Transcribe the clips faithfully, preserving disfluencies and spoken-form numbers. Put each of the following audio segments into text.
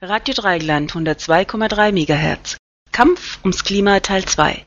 Radio Dreieckland hundertzwei Komma drei Megahertz. Kampf ums Klima Teil zwei.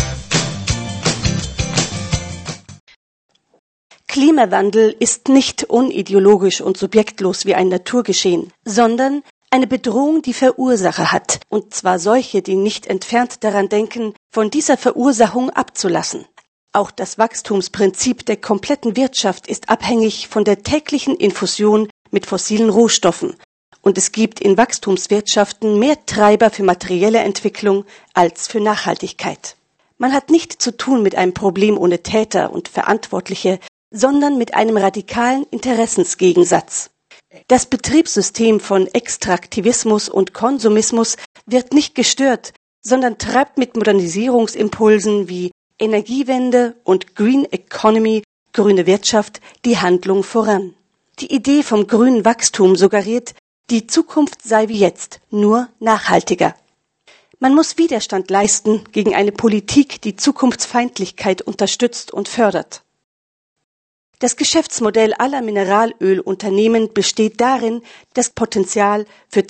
Klimawandel ist nicht unideologisch und subjektlos wie ein Naturgeschehen, sondern eine Bedrohung, die Verursacher hat, und zwar solche, die nicht entfernt daran denken, von dieser Verursachung abzulassen. Auch das Wachstumsprinzip der kompletten Wirtschaft ist abhängig von der täglichen Infusion mit fossilen Rohstoffen, und es gibt in Wachstumswirtschaften mehr Treiber für materielle Entwicklung als für Nachhaltigkeit. Man hat nicht zu tun mit einem Problem ohne Täter und Verantwortliche, sondern mit einem radikalen Interessensgegensatz. Das Betriebssystem von Extraktivismus und Konsumismus wird nicht gestört, sondern treibt mit Modernisierungsimpulsen wie Energiewende und Green Economy, grüne Wirtschaft, die Handlung voran. Die Idee vom grünen Wachstum suggeriert, die Zukunft sei wie jetzt, nur nachhaltiger. Man muss Widerstand leisten gegen eine Politik, die Zukunftsfeindlichkeit unterstützt und fördert. Das Geschäftsmodell aller Mineralölunternehmen besteht darin, das Potenzial für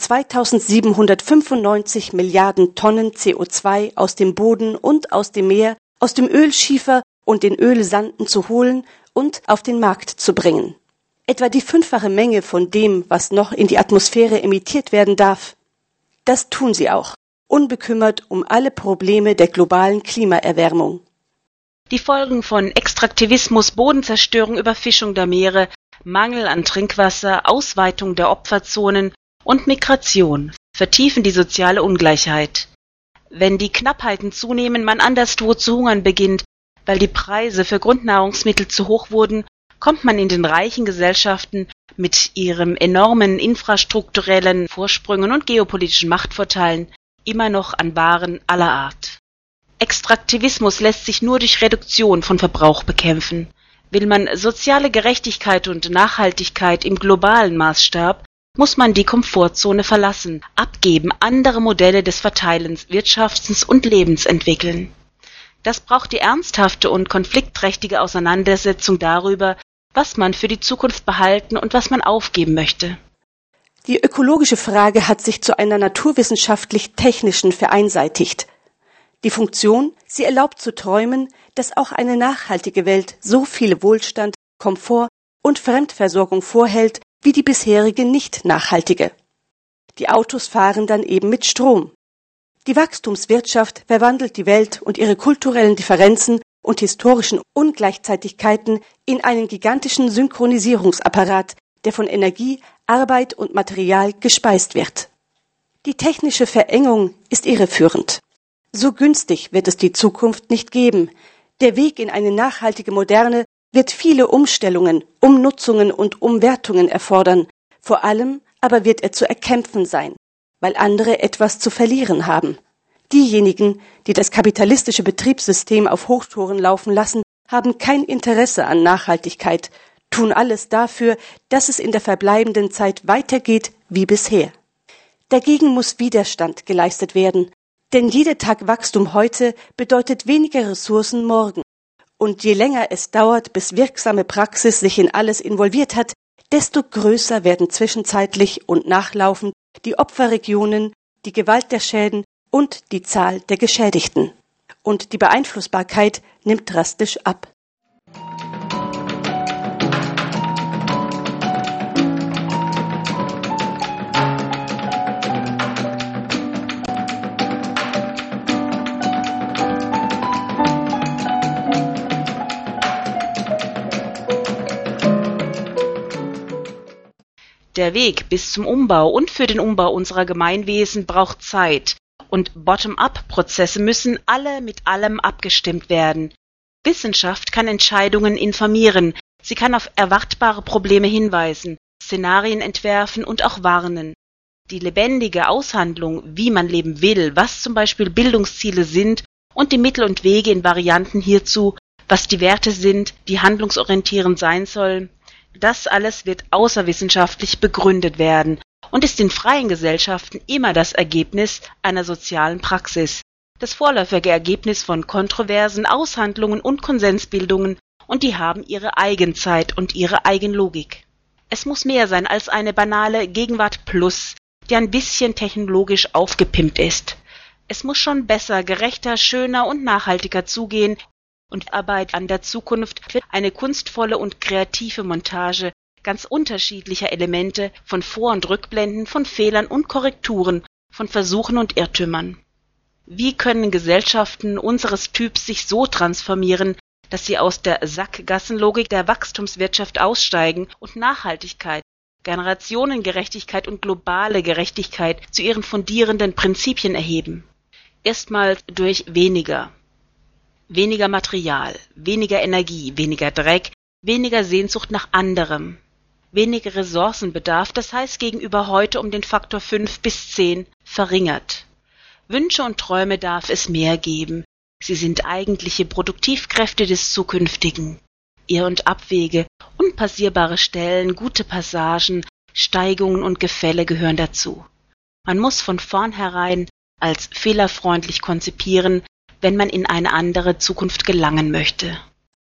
zweitausendsiebenhundertfünfundneunzig Milliarden Tonnen C O zwei aus dem Boden und aus dem Meer, aus dem Ölschiefer und den Ölsanden zu holen und auf den Markt zu bringen. Etwa die fünffache Menge von dem, was noch in die Atmosphäre emittiert werden darf. Das tun sie auch, unbekümmert um alle Probleme der globalen Klimaerwärmung. Die Folgen von Extraktivismus, Bodenzerstörung, Überfischung der Meere, Mangel an Trinkwasser, Ausweitung der Opferzonen und Migration vertiefen die soziale Ungleichheit. Wenn die Knappheiten zunehmen, man anderswo zu hungern beginnt, weil die Preise für Grundnahrungsmittel zu hoch wurden, kommt man in den reichen Gesellschaften mit ihrem enormen infrastrukturellen Vorsprüngen und geopolitischen Machtvorteilen immer noch an Waren aller Art. Extraktivismus lässt sich nur durch Reduktion von Verbrauch bekämpfen. Will man soziale Gerechtigkeit und Nachhaltigkeit im globalen Maßstab, muss man die Komfortzone verlassen, abgeben, andere Modelle des Verteilens, Wirtschaftens und Lebens entwickeln. Das braucht die ernsthafte und konfliktträchtige Auseinandersetzung darüber, was man für die Zukunft behalten und was man aufgeben möchte. Die ökologische Frage hat sich zu einer naturwissenschaftlich-technischen vereinseitigt. Die Funktion, sie erlaubt zu träumen, dass auch eine nachhaltige Welt so viel Wohlstand, Komfort und Fremdversorgung vorhält, wie die bisherige nicht nachhaltige. Die Autos fahren dann eben mit Strom. Die Wachstumswirtschaft verwandelt die Welt und ihre kulturellen Differenzen und historischen Ungleichzeitigkeiten in einen gigantischen Synchronisierungsapparat, der von Energie, Arbeit und Material gespeist wird. Die technische Verengung ist irreführend. So günstig wird es die Zukunft nicht geben. Der Weg in eine nachhaltige Moderne wird viele Umstellungen, Umnutzungen und Umwertungen erfordern. Vor allem aber wird er zu erkämpfen sein, weil andere etwas zu verlieren haben. Diejenigen, die das kapitalistische Betriebssystem auf Hochtouren laufen lassen, haben kein Interesse an Nachhaltigkeit, tun alles dafür, dass es in der verbleibenden Zeit weitergeht wie bisher. Dagegen muss Widerstand geleistet werden. Denn jeder Tag Wachstum heute bedeutet weniger Ressourcen morgen. Und je länger es dauert, bis wirksame Praxis sich in alles involviert hat, desto größer werden zwischenzeitlich und nachlaufend die Opferregionen, die Gewalt der Schäden und die Zahl der Geschädigten. Und die Beeinflussbarkeit nimmt drastisch ab. Der Weg bis zum Umbau und für den Umbau unserer Gemeinwesen braucht Zeit, und Bottom-up-Prozesse müssen alle mit allem abgestimmt werden. Wissenschaft kann Entscheidungen informieren, sie kann auf erwartbare Probleme hinweisen, Szenarien entwerfen und auch warnen. Die lebendige Aushandlung, wie man leben will, was zum Beispiel Bildungsziele sind und die Mittel und Wege in Varianten hierzu, was die Werte sind, die handlungsorientierend sein sollen, das alles wird außerwissenschaftlich begründet werden und ist in freien Gesellschaften immer das Ergebnis einer sozialen Praxis, das vorläufige Ergebnis von kontroversen Aushandlungen und Konsensbildungen, und die haben ihre Eigenzeit und ihre Eigenlogik. Es muss mehr sein als eine banale Gegenwart plus, die ein bisschen technologisch aufgepimpt ist. Es muss schon besser, gerechter, schöner und nachhaltiger zugehen, und Arbeit an der Zukunft wird eine kunstvolle und kreative Montage ganz unterschiedlicher Elemente, von Vor- und Rückblenden, von Fehlern und Korrekturen, von Versuchen und Irrtümern. Wie können Gesellschaften unseres Typs sich so transformieren, dass sie aus der Sackgassenlogik der Wachstumswirtschaft aussteigen und Nachhaltigkeit, Generationengerechtigkeit und globale Gerechtigkeit zu ihren fundierenden Prinzipien erheben? Erstmals durch weniger. Weniger Material, weniger Energie, weniger Dreck, weniger Sehnsucht nach anderem, weniger Ressourcenbedarf, das heißt gegenüber heute um den Faktor fünf bis zehn verringert. Wünsche und Träume darf es mehr geben. Sie sind eigentliche Produktivkräfte des Zukünftigen. Irr- und Abwege, unpassierbare Stellen, gute Passagen, Steigungen und Gefälle gehören dazu. Man muss von vornherein als fehlerfreundlich konzipieren, wenn man in eine andere Zukunft gelangen möchte.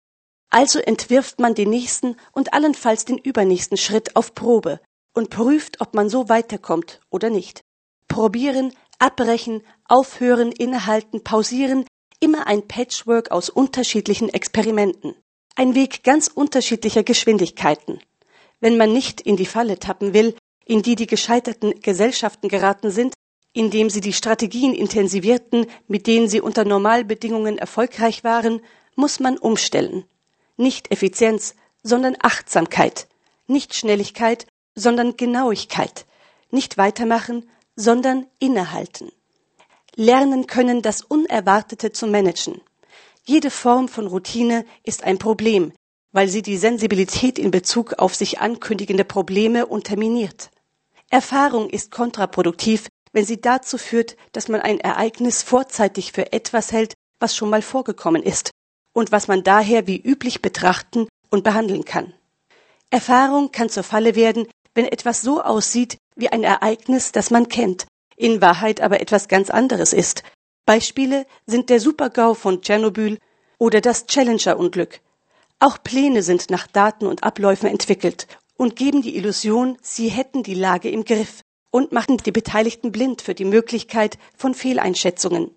Also entwirft man den nächsten und allenfalls den übernächsten Schritt auf Probe und prüft, ob man so weiterkommt oder nicht. Probieren, abbrechen, aufhören, innehalten, pausieren, immer ein Patchwork aus unterschiedlichen Experimenten. Ein Weg ganz unterschiedlicher Geschwindigkeiten. Wenn man nicht in die Falle tappen will, in die die gescheiterten Gesellschaften geraten sind, indem sie die Strategien intensivierten, mit denen sie unter Normalbedingungen erfolgreich waren, muss man umstellen. Nicht Effizienz, sondern Achtsamkeit. Nicht Schnelligkeit, sondern Genauigkeit. Nicht weitermachen, sondern innehalten. Lernen können, das Unerwartete zu managen. Jede Form von Routine ist ein Problem, weil sie die Sensibilität in Bezug auf sich ankündigende Probleme unterminiert. Erfahrung ist kontraproduktiv, wenn sie dazu führt, dass man ein Ereignis vorzeitig für etwas hält, was schon mal vorgekommen ist und was man daher wie üblich betrachten und behandeln kann. Erfahrung kann zur Falle werden, wenn etwas so aussieht wie ein Ereignis, das man kennt, in Wahrheit aber etwas ganz anderes ist. Beispiele sind der Super-GAU von Tschernobyl oder das Challenger-Unglück. Auch Pläne sind nach Daten und Abläufen entwickelt und geben die Illusion, sie hätten die Lage im Griff und machen die Beteiligten blind für die Möglichkeit von Fehleinschätzungen.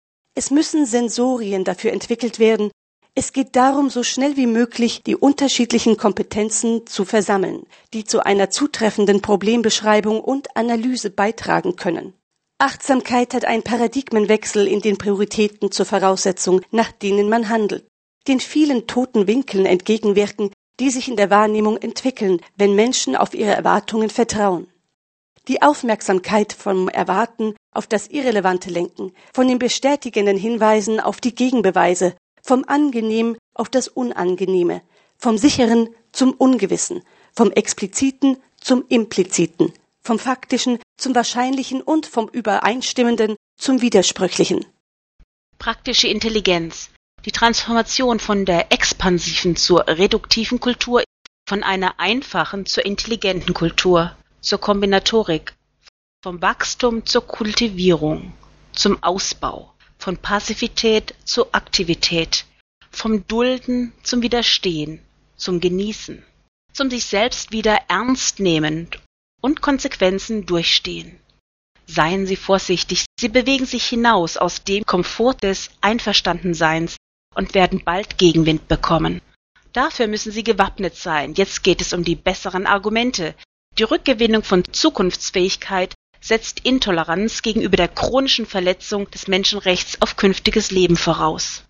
Es müssen Sensorien dafür entwickelt werden. Es geht darum, so schnell wie möglich die unterschiedlichen Kompetenzen zu versammeln, die zu einer zutreffenden Problembeschreibung und Analyse beitragen können. Achtsamkeit hat einen Paradigmenwechsel in den Prioritäten zur Voraussetzung, nach denen man handelt, den vielen toten Winkeln entgegenwirken, die sich in der Wahrnehmung entwickeln, wenn Menschen auf ihre Erwartungen vertrauen. Die Aufmerksamkeit vom Erwarten auf das Irrelevante lenken, von den bestätigenden Hinweisen auf die Gegenbeweise, vom Angenehm auf das Unangenehme, vom Sicheren zum Ungewissen, vom Expliziten zum Impliziten, vom Faktischen zum Wahrscheinlichen und vom Übereinstimmenden zum Widersprüchlichen. Praktische Intelligenz. Die Transformation von der expansiven zur reduktiven Kultur, von einer einfachen zur intelligenten Kultur, zur Kombinatorik, vom Wachstum zur Kultivierung, zum Ausbau, von Passivität zur Aktivität, vom Dulden zum Widerstehen, zum Genießen, zum sich selbst wieder ernst nehmend und Konsequenzen durchstehen. Seien Sie vorsichtig, Sie bewegen sich hinaus aus dem Komfort des Einverstandenseins und werden bald Gegenwind bekommen. Dafür müssen Sie gewappnet sein. Jetzt geht es um die besseren Argumente. Die Rückgewinnung von Zukunftsfähigkeit setzt Intoleranz gegenüber der chronischen Verletzung des Menschenrechts auf künftiges Leben voraus.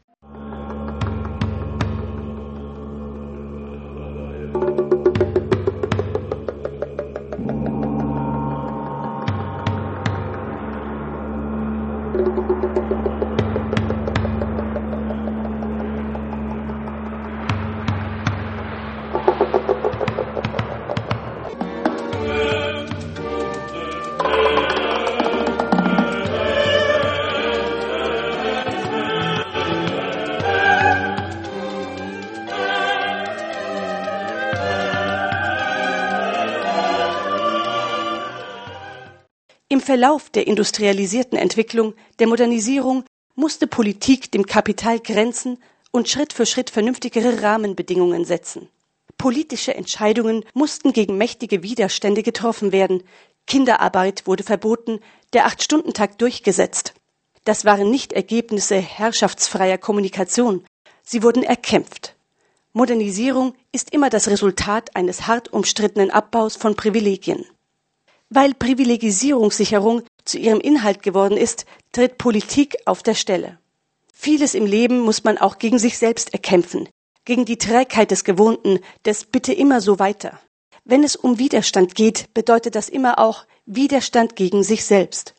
Im Verlauf der industrialisierten Entwicklung, der Modernisierung, musste Politik dem Kapital Grenzen und Schritt für Schritt vernünftigere Rahmenbedingungen setzen. Politische Entscheidungen mussten gegen mächtige Widerstände getroffen werden, Kinderarbeit wurde verboten, der Acht-Stunden-Tag durchgesetzt. Das waren nicht Ergebnisse herrschaftsfreier Kommunikation, sie wurden erkämpft. Modernisierung ist immer das Resultat eines hart umstrittenen Abbaus von Privilegien. Weil Privilegisierungssicherung zu ihrem Inhalt geworden ist, tritt Politik auf der Stelle. Vieles im Leben muss man auch gegen sich selbst erkämpfen, gegen die Trägheit des Gewohnten, des Bitte immer so weiter. Wenn es um Widerstand geht, bedeutet das immer auch Widerstand gegen sich selbst.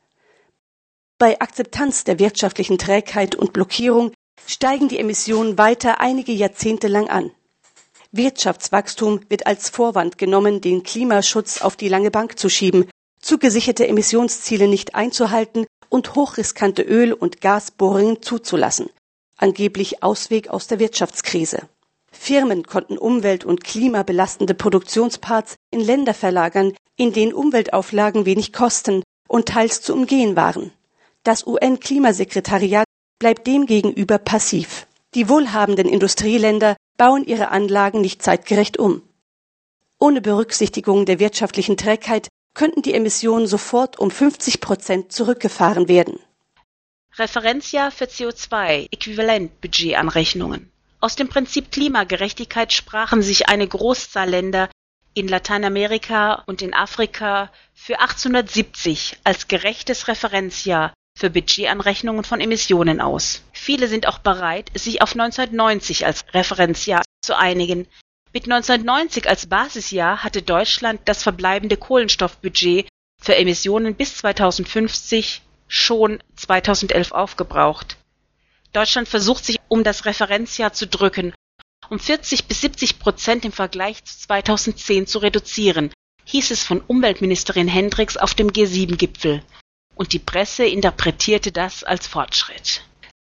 Bei Akzeptanz der wirtschaftlichen Trägheit und Blockierung steigen die Emissionen weiter einige Jahrzehnte lang an. Wirtschaftswachstum wird als Vorwand genommen, den Klimaschutz auf die lange Bank zu schieben, zugesicherte Emissionsziele nicht einzuhalten und hochriskante Öl- und Gasbohrungen zuzulassen. Angeblich Ausweg aus der Wirtschaftskrise. Firmen konnten umwelt- und klimabelastende Produktionsparts in Länder verlagern, in denen Umweltauflagen wenig kosten und teils zu umgehen waren. Das U N-Klimasekretariat bleibt demgegenüber passiv. Die wohlhabenden Industrieländer bauen ihre Anlagen nicht zeitgerecht um. Ohne Berücksichtigung der wirtschaftlichen Trägheit könnten die Emissionen sofort um fünfzig Prozent zurückgefahren werden. Referenzjahr für C O zwei Äquivalent-Budgetanrechnungen. Aus dem Prinzip Klimagerechtigkeit sprachen sich eine Großzahl Länder in Lateinamerika und in Afrika für achtzehnhundertsiebzig als gerechtes Referenzjahr für Budgetanrechnungen von Emissionen aus. Viele sind auch bereit, sich auf neunzehnhundertneunzig als Referenzjahr zu einigen. Mit neunzehnhundertneunzig als Basisjahr hatte Deutschland das verbleibende Kohlenstoffbudget für Emissionen bis zweitausendfünfzig schon zweitausendelf aufgebraucht. Deutschland versucht sich um das Referenzjahr zu drücken, um vierzig bis siebzig Prozent im Vergleich zu zweitausendzehn zu reduzieren, hieß es von Umweltministerin Hendricks auf dem G sieben Gipfel. Und die Presse interpretierte das als Fortschritt.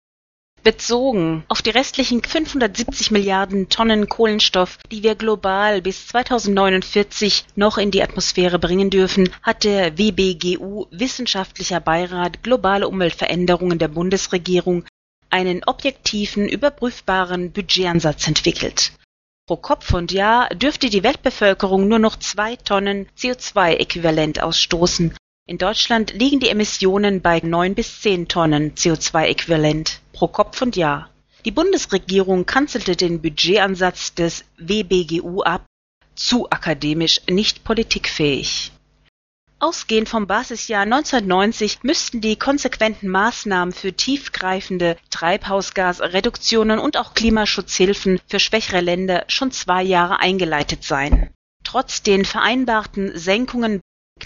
Bezogen auf die restlichen fünfhundertsiebzig Milliarden Tonnen Kohlenstoff, die wir global bis zweitausendneunundvierzig noch in die Atmosphäre bringen dürfen, hat der W B G U Wissenschaftlicher Beirat Globale Umweltveränderungen der Bundesregierung einen objektiven, überprüfbaren Budgetansatz entwickelt. Pro Kopf und Jahr dürfte die Weltbevölkerung nur noch zwei Tonnen C O zwei Äquivalent ausstoßen. In Deutschland liegen die Emissionen bei neun bis zehn Tonnen C O zwei Äquivalent pro Kopf und Jahr. Die Bundesregierung kanzelte den Budgetansatz des W B G U ab, zu akademisch, nicht politikfähig. Ausgehend vom Basisjahr neunzehnhundertneunzig müssten die konsequenten Maßnahmen für tiefgreifende Treibhausgasreduktionen und auch Klimaschutzhilfen für schwächere Länder schon zwei Jahre eingeleitet sein. Trotz den vereinbarten Senkungen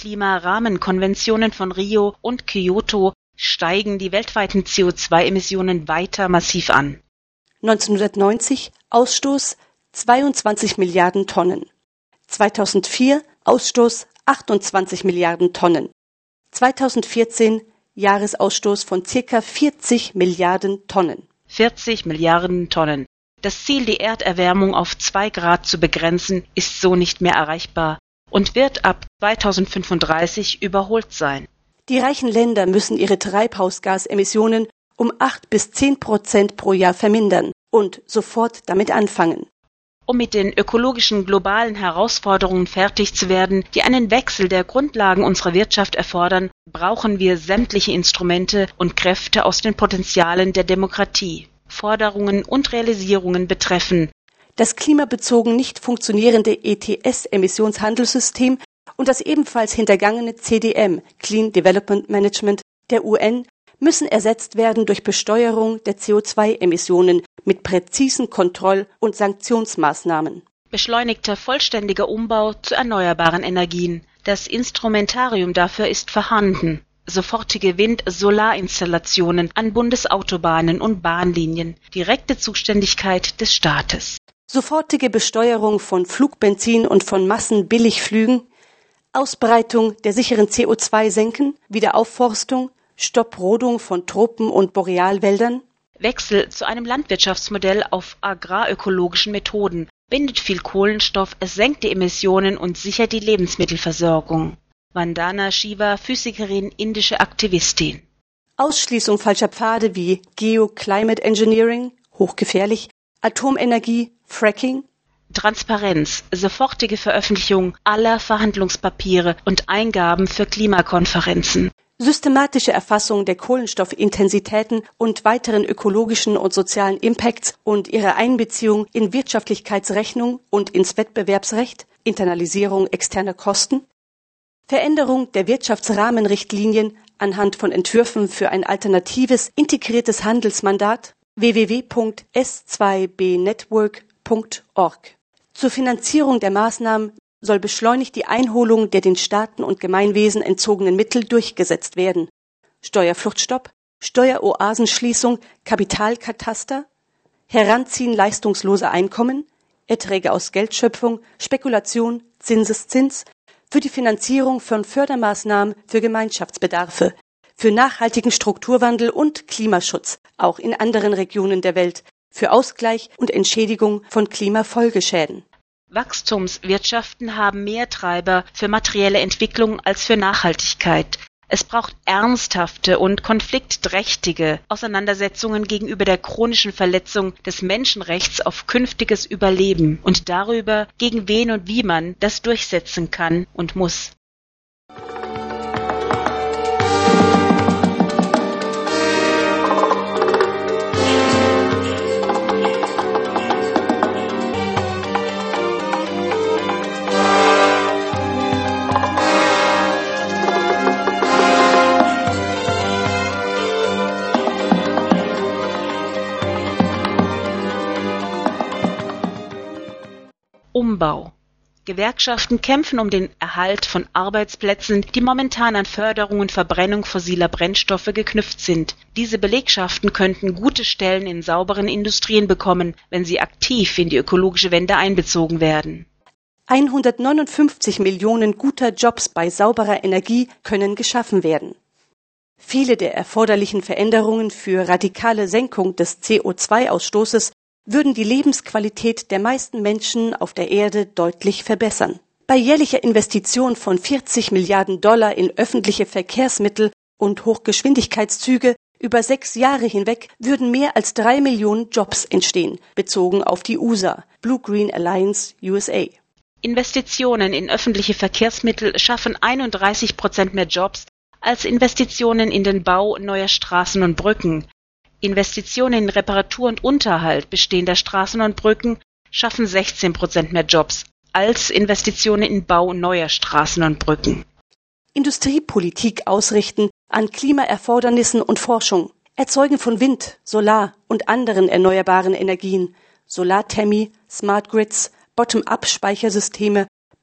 Klimarahmenkonventionen von Rio und Kyoto steigen die weltweiten C O zwei Emissionen weiter massiv an. neunzehnhundertneunzig Ausstoß zweiundzwanzig Milliarden Tonnen. zweitausendvier Ausstoß achtundzwanzig Milliarden Tonnen. zweitausendvierzehn Jahresausstoß von ca. vierzig Milliarden Tonnen. vierzig Milliarden Tonnen. Das Ziel, die Erderwärmung auf zwei Grad zu begrenzen, ist so nicht mehr erreichbar und wird ab zweitausendfünfunddreißig überholt sein. Die reichen Länder müssen ihre Treibhausgasemissionen um acht bis zehn Prozent pro Jahr vermindern und sofort damit anfangen. Um mit den ökologischen globalen Herausforderungen fertig zu werden, die einen Wechsel der Grundlagen unserer Wirtschaft erfordern, brauchen wir sämtliche Instrumente und Kräfte aus den Potenzialen der Demokratie. Forderungen und Realisierungen betreffen das klimabezogen nicht funktionierende E T S-Emissionshandelssystem und das ebenfalls hintergangene C D M, Clean Development Management, der U N, müssen ersetzt werden durch Besteuerung der C O zwei Emissionen mit präzisen Kontroll- und Sanktionsmaßnahmen. Beschleunigter vollständiger Umbau zu erneuerbaren Energien. Das Instrumentarium dafür ist vorhanden. Sofortige Wind-Solarinstallationen an Bundesautobahnen und Bahnlinien. Direkte Zuständigkeit des Staates. Sofortige Besteuerung von Flugbenzin und von Massenbilligflügen. Ausbreitung der sicheren C O zwei Senken, Wiederaufforstung, Stopprodung von Tropen- und Borealwäldern. Wechsel zu einem Landwirtschaftsmodell auf agrarökologischen Methoden, bindet viel Kohlenstoff, es senkt die Emissionen und sichert die Lebensmittelversorgung. Vandana Shiva, Physikerin, indische Aktivistin. Ausschließung falscher Pfade wie Geoclimate Engineering, hochgefährlich, Atomenergie, Fracking. Transparenz, sofortige Veröffentlichung aller Verhandlungspapiere und Eingaben für Klimakonferenzen. Systematische Erfassung der Kohlenstoffintensitäten und weiteren ökologischen und sozialen Impacts und ihre Einbeziehung in Wirtschaftlichkeitsrechnung und ins Wettbewerbsrecht, Internalisierung externer Kosten, Veränderung der Wirtschaftsrahmenrichtlinien anhand von Entwürfen für ein alternatives, integriertes Handelsmandat, w w w punkt s zwei b network punkt org. Zur Finanzierung der Maßnahmen soll beschleunigt die Einholung der den Staaten und Gemeinwesen entzogenen Mittel durchgesetzt werden. Steuerfluchtstopp, Steueroasenschließung, Kapitalkataster, Heranziehen leistungsloser Einkommen, Erträge aus Geldschöpfung, Spekulation, Zinseszins, für die Finanzierung von Fördermaßnahmen für Gemeinschaftsbedarfe, für nachhaltigen Strukturwandel und Klimaschutz, auch in anderen Regionen der Welt, für Ausgleich und Entschädigung von Klimafolgeschäden. Wachstumswirtschaften haben mehr Treiber für materielle Entwicklung als für Nachhaltigkeit. Es braucht ernsthafte und konfliktträchtige Auseinandersetzungen gegenüber der chronischen Verletzung des Menschenrechts auf künftiges Überleben und darüber, gegen wen und wie man das durchsetzen kann und muss. Umbau. Gewerkschaften kämpfen um den Erhalt von Arbeitsplätzen, die momentan an Förderung und Verbrennung fossiler Brennstoffe geknüpft sind. Diese Belegschaften könnten gute Stellen in sauberen Industrien bekommen, wenn sie aktiv in die ökologische Wende einbezogen werden. hundertneunundfünfzig Millionen guter Jobs bei sauberer Energie können geschaffen werden. Viele der erforderlichen Veränderungen für radikale Senkung des C O zwei Ausstoßes würden die Lebensqualität der meisten Menschen auf der Erde deutlich verbessern. Bei jährlicher Investition von vierzig Milliarden Dollar in öffentliche Verkehrsmittel und Hochgeschwindigkeitszüge über sechs Jahre hinweg würden mehr als drei Millionen Jobs entstehen, bezogen auf die U S A, Blue Green Alliance U S A. Investitionen in öffentliche Verkehrsmittel schaffen einunddreißig Prozent mehr Jobs als Investitionen in den Bau neuer Straßen und Brücken. Investitionen in Reparatur und Unterhalt bestehender Straßen und Brücken schaffen sechzehn Prozent mehr Jobs als Investitionen in Bau neuer Straßen und Brücken. Industriepolitik ausrichten an Klimaerfordernissen und Forschung, Erzeugen von Wind, Solar und anderen erneuerbaren Energien, Solarthermie, Smart Grids, Bottom-up-Speichersysteme,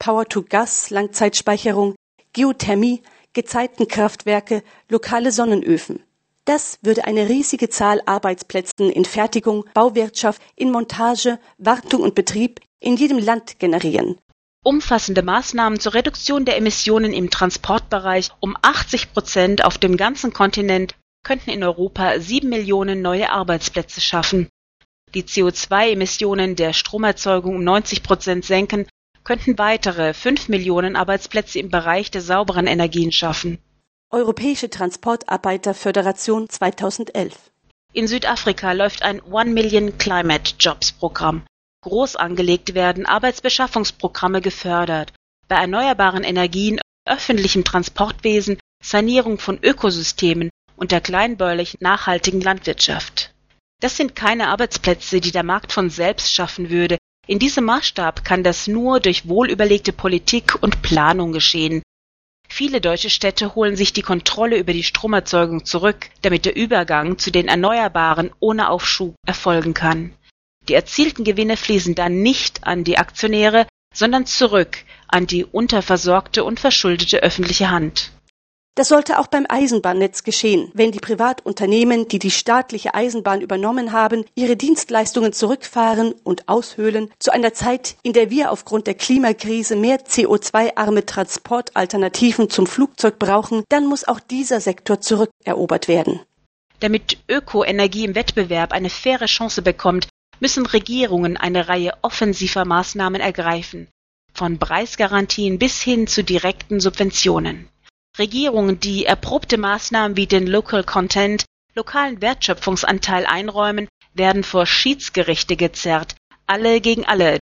Power-to-Gas-Langzeitspeicherung, Geothermie, Gezeitenkraftwerke, lokale Sonnenöfen. Das würde eine riesige Zahl Arbeitsplätzen in Fertigung, Bauwirtschaft, in Montage, Wartung und Betrieb in jedem Land generieren. Umfassende Maßnahmen zur Reduktion der Emissionen im Transportbereich um achtzig Prozent auf dem ganzen Kontinent könnten in Europa sieben Millionen neue Arbeitsplätze schaffen. Die C O zwei Emissionen der Stromerzeugung um neunzig Prozent senken, könnten weitere fünf Millionen Arbeitsplätze im Bereich der sauberen Energien schaffen. Europäische Transportarbeiterföderation zweitausendelf. In Südafrika läuft ein One Million Climate Jobs Programm. Groß angelegt werden Arbeitsbeschaffungsprogramme gefördert, bei erneuerbaren Energien, öffentlichem Transportwesen, Sanierung von Ökosystemen und der kleinbäuerlichen nachhaltigen Landwirtschaft. Das sind keine Arbeitsplätze, die der Markt von selbst schaffen würde. In diesem Maßstab kann das nur durch wohlüberlegte Politik und Planung geschehen. Viele deutsche Städte holen sich die Kontrolle über die Stromerzeugung zurück, damit der Übergang zu den Erneuerbaren ohne Aufschub erfolgen kann. Die erzielten Gewinne fließen dann nicht an die Aktionäre, sondern zurück an die unterversorgte und verschuldete öffentliche Hand. Das sollte auch beim Eisenbahnnetz geschehen, wenn die Privatunternehmen, die die staatliche Eisenbahn übernommen haben, ihre Dienstleistungen zurückfahren und aushöhlen zu einer Zeit, in der wir aufgrund der Klimakrise mehr C O zwei arme Transportalternativen zum Flugzeug brauchen, dann muss auch dieser Sektor zurückerobert werden. Damit Ökoenergie im Wettbewerb eine faire Chance bekommt, müssen Regierungen eine Reihe offensiver Maßnahmen ergreifen, von Preisgarantien bis hin zu direkten Subventionen. Regierungen, die erprobte Maßnahmen wie den Local Content, lokalen Wertschöpfungsanteil einräumen, werden vor Schiedsgerichte gezerrt, alle gegen alle,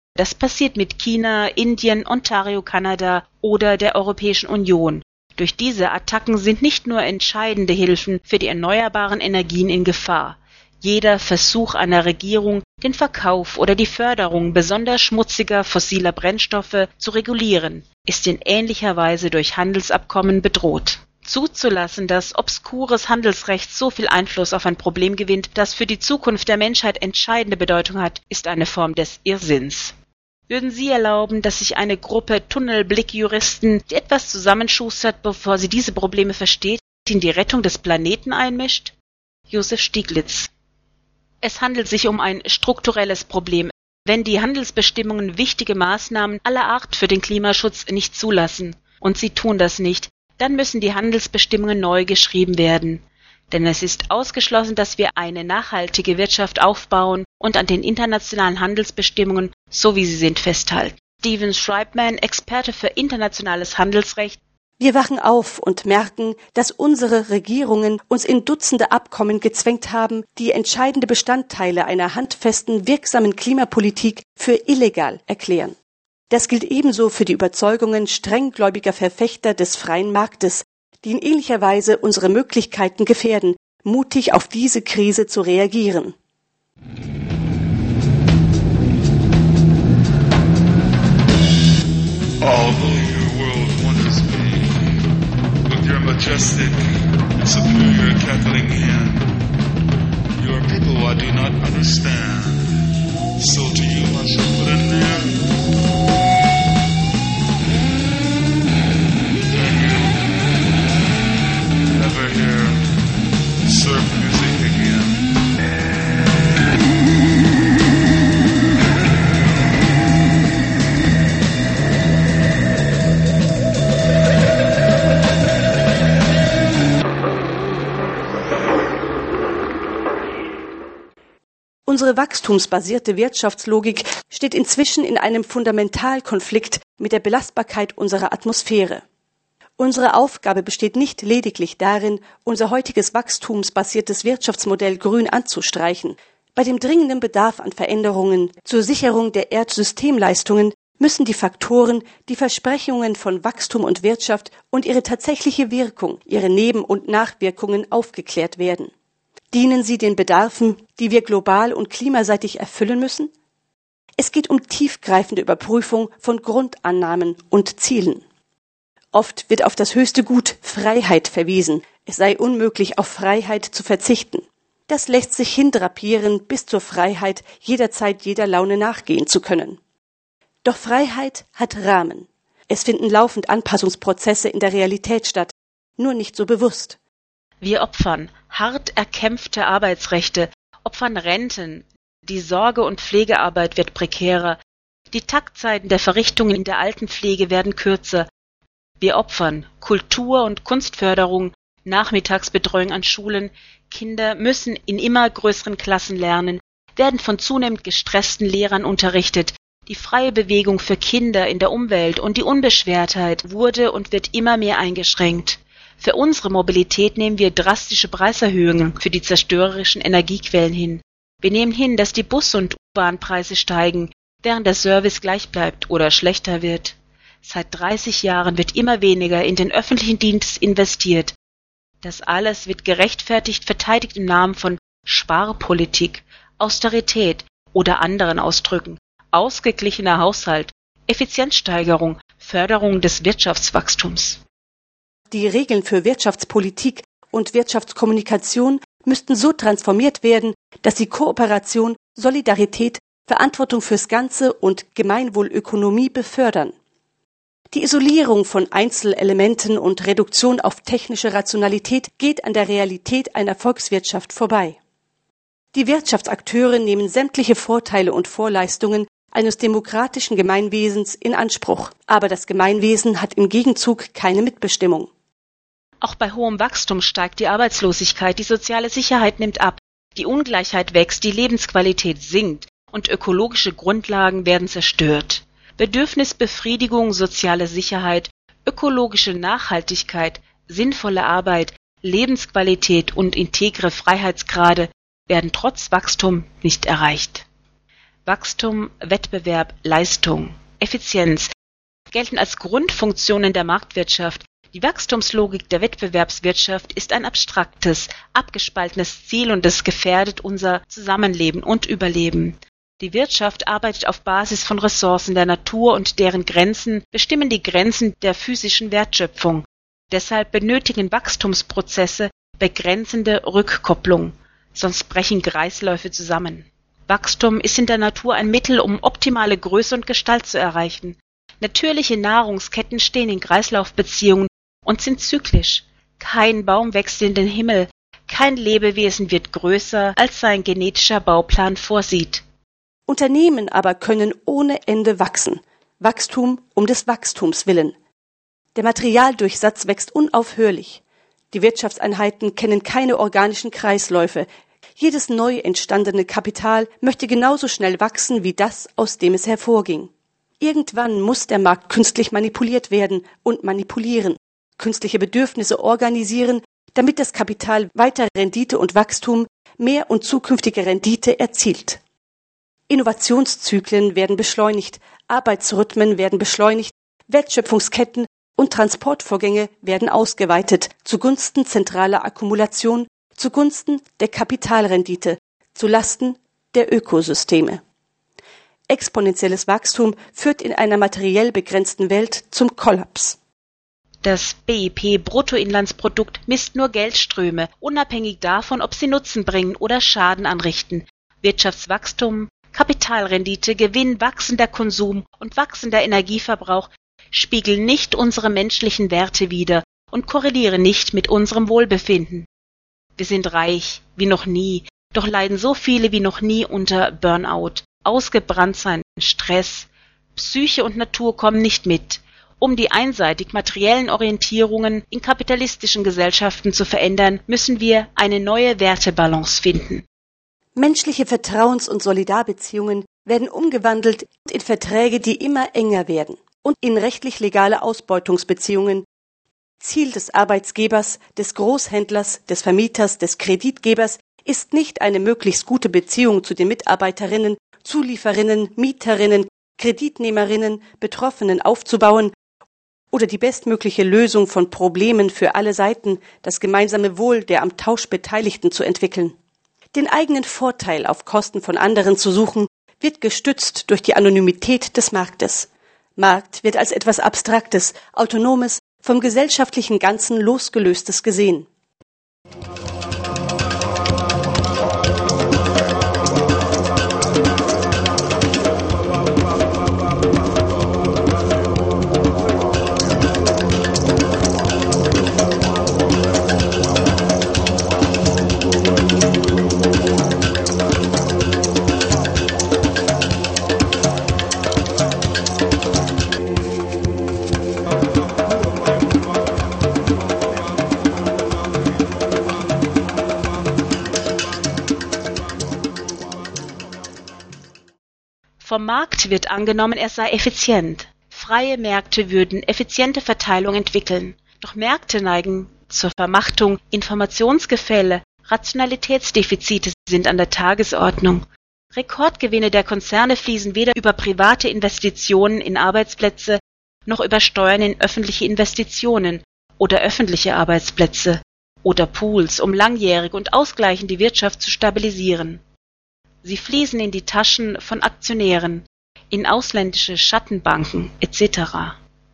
Das passiert mit China, Indien, Ontario, Kanada oder der Europäischen Union. Durch diese Attacken sind nicht nur entscheidende Hilfen für die erneuerbaren Energien in Gefahr. Jeder Versuch einer Regierung, den Verkauf oder die Förderung besonders schmutziger fossiler Brennstoffe zu regulieren, ist in ähnlicher Weise durch Handelsabkommen bedroht. Zuzulassen, dass obskures Handelsrecht so viel Einfluss auf ein Problem gewinnt, das für die Zukunft der Menschheit entscheidende Bedeutung hat, ist eine Form des Irrsinns. Würden Sie erlauben, dass sich eine Gruppe Tunnelblick-Juristen, die etwas zusammenschustert, bevor sie diese Probleme versteht, in die Rettung des Planeten einmischt? Josef Stieglitz. Es handelt sich um ein strukturelles Problem, wenn die Handelsbestimmungen wichtige Maßnahmen aller Art für den Klimaschutz nicht zulassen, und sie tun das nicht, dann müssen die Handelsbestimmungen neu geschrieben werden. Denn es ist ausgeschlossen, dass wir eine nachhaltige Wirtschaft aufbauen und an den internationalen Handelsbestimmungen, so wie sie sind, festhalten. Steven Schreibman, Experte für internationales Handelsrecht. Wir wachen auf und merken, dass unsere Regierungen uns in Dutzende Abkommen gezwängt haben, die entscheidende Bestandteile einer handfesten, wirksamen Klimapolitik für illegal erklären. Das gilt ebenso für die Überzeugungen strenggläubiger Verfechter des freien Marktes, die in ähnlicher Weise unsere Möglichkeiten gefährden, mutig auf diese Krise zu reagieren. Although your world wonders me with your majestic and superior cackling hand, you are people I do not understand. So to you I shall put an end. Never hear surf music again. Unsere wachstumsbasierte Wirtschaftslogik steht inzwischen in einem Fundamentalkonflikt mit der Belastbarkeit unserer Atmosphäre. Unsere Aufgabe besteht nicht lediglich darin, unser heutiges wachstumsbasiertes Wirtschaftsmodell grün anzustreichen. Bei dem dringenden Bedarf an Veränderungen zur Sicherung der Erdsystemleistungen müssen die Faktoren, die Versprechungen von Wachstum und Wirtschaft und ihre tatsächliche Wirkung, ihre Neben- und Nachwirkungen aufgeklärt werden. Dienen sie den Bedarfen, die wir global und klimaseitig erfüllen müssen? Es geht um tiefgreifende Überprüfung von Grundannahmen und Zielen. Oft wird auf das höchste Gut Freiheit verwiesen. Es sei unmöglich, auf Freiheit zu verzichten. Das lässt sich hindrapieren bis zur Freiheit, jederzeit jeder Laune nachgehen zu können. Doch Freiheit hat Rahmen. Es finden laufend Anpassungsprozesse in der Realität statt, nur nicht so bewusst. Wir opfern hart erkämpfte Arbeitsrechte, opfern Renten, die Sorge- und Pflegearbeit wird prekärer, die Taktzeiten der Verrichtungen in der Altenpflege werden kürzer. Wir opfern Kultur- und Kunstförderung, Nachmittagsbetreuung an Schulen, Kinder müssen in immer größeren Klassen lernen, werden von zunehmend gestressten Lehrern unterrichtet, die freie Bewegung für Kinder in der Umwelt und die Unbeschwertheit wurde und wird immer mehr eingeschränkt. Für unsere Mobilität nehmen wir drastische Preiserhöhungen für die zerstörerischen Energiequellen hin. Wir nehmen hin, dass die Bus- und U-Bahn-Preise steigen, während der Service gleich bleibt oder schlechter wird. Seit dreißig Jahren wird immer weniger in den öffentlichen Dienst investiert. Das alles wird gerechtfertigt verteidigt im Namen von Sparpolitik, Austerität oder anderen Ausdrücken, ausgeglichener Haushalt, Effizienzsteigerung, Förderung des Wirtschaftswachstums. Die Regeln für Wirtschaftspolitik und Wirtschaftskommunikation müssten so transformiert werden, dass sie Kooperation, Solidarität, Verantwortung fürs Ganze und Gemeinwohlökonomie befördern. Die Isolierung von Einzelelementen und Reduktion auf technische Rationalität geht an der Realität einer Volkswirtschaft vorbei. Die Wirtschaftsakteure nehmen sämtliche Vorteile und Vorleistungen eines demokratischen Gemeinwesens in Anspruch, aber das Gemeinwesen hat im Gegenzug keine Mitbestimmung. Auch bei hohem Wachstum steigt die Arbeitslosigkeit, die soziale Sicherheit nimmt ab, die Ungleichheit wächst, die Lebensqualität sinkt und ökologische Grundlagen werden zerstört. Bedürfnisbefriedigung, soziale Sicherheit, ökologische Nachhaltigkeit, sinnvolle Arbeit, Lebensqualität und integre Freiheitsgrade werden trotz Wachstum nicht erreicht. Wachstum, Wettbewerb, Leistung, Effizienz gelten als Grundfunktionen der Marktwirtschaft. Die Wachstumslogik der Wettbewerbswirtschaft ist ein abstraktes, abgespaltenes Ziel und es gefährdet unser Zusammenleben und Überleben. Die Wirtschaft arbeitet auf Basis von Ressourcen der Natur und deren Grenzen bestimmen die Grenzen der physischen Wertschöpfung. Deshalb benötigen Wachstumsprozesse begrenzende Rückkopplung, sonst brechen Kreisläufe zusammen. Wachstum ist in der Natur ein Mittel, um optimale Größe und Gestalt zu erreichen. Natürliche Nahrungsketten stehen in Kreislaufbeziehungen und sind zyklisch. Kein Baum wächst in den Himmel, kein Lebewesen wird größer, als sein genetischer Bauplan vorsieht. Unternehmen aber können ohne Ende wachsen. Wachstum um des Wachstums willen. Der Materialdurchsatz wächst unaufhörlich. Die Wirtschaftseinheiten kennen keine organischen Kreisläufe. Jedes neu entstandene Kapital möchte genauso schnell wachsen wie das, aus dem es hervorging. Irgendwann muss der Markt künstlich manipuliert werden und manipulieren, künstliche Bedürfnisse organisieren, damit das Kapital weiter Rendite und Wachstum, mehr und zukünftige Rendite erzielt. Innovationszyklen werden beschleunigt, Arbeitsrhythmen werden beschleunigt, Wertschöpfungsketten und Transportvorgänge werden ausgeweitet zugunsten zentraler Akkumulation, zugunsten der Kapitalrendite, zulasten der Ökosysteme. Exponentielles Wachstum führt in einer materiell begrenzten Welt zum Kollaps. Das B I P-Bruttoinlandsprodukt misst nur Geldströme, unabhängig davon, ob sie Nutzen bringen oder Schaden anrichten. Wirtschaftswachstum, Kapitalrendite, Gewinn, wachsender Konsum und wachsender Energieverbrauch spiegeln nicht unsere menschlichen Werte wider und korrelieren nicht mit unserem Wohlbefinden. Wir sind reich wie noch nie, doch leiden so viele wie noch nie unter Burnout, Ausgebranntsein, Stress. Psyche und Natur kommen nicht mit. Um die einseitig materiellen Orientierungen in kapitalistischen Gesellschaften zu verändern, müssen wir eine neue Wertebalance finden. Menschliche Vertrauens- und Solidarbeziehungen werden umgewandelt in Verträge, die immer enger werden, und in rechtlich legale Ausbeutungsbeziehungen. Ziel des Arbeitsgebers, des Großhändlers, des Vermieters, des Kreditgebers ist nicht eine möglichst gute Beziehung zu den Mitarbeiterinnen, Zulieferinnen, Mieterinnen, Kreditnehmerinnen, Betroffenen aufzubauen oder die bestmögliche Lösung von Problemen für alle Seiten, das gemeinsame Wohl der am Tausch Beteiligten zu entwickeln. Den eigenen Vorteil auf Kosten von anderen zu suchen, wird gestützt durch die Anonymität des Marktes. Markt wird als etwas Abstraktes, Autonomes, vom gesellschaftlichen Ganzen losgelöstes gesehen. Vom Markt wird angenommen, er sei effizient. Freie Märkte würden effiziente Verteilung entwickeln. Doch Märkte neigen zur Vermachtung, Informationsgefälle, Rationalitätsdefizite sind an der Tagesordnung. Rekordgewinne der Konzerne fließen weder über private Investitionen in Arbeitsplätze noch über Steuern in öffentliche Investitionen oder öffentliche Arbeitsplätze oder Pools, um langjährig und ausgleichend die Wirtschaft zu stabilisieren. Sie fließen in die Taschen von Aktionären, in ausländische Schattenbanken et cetera.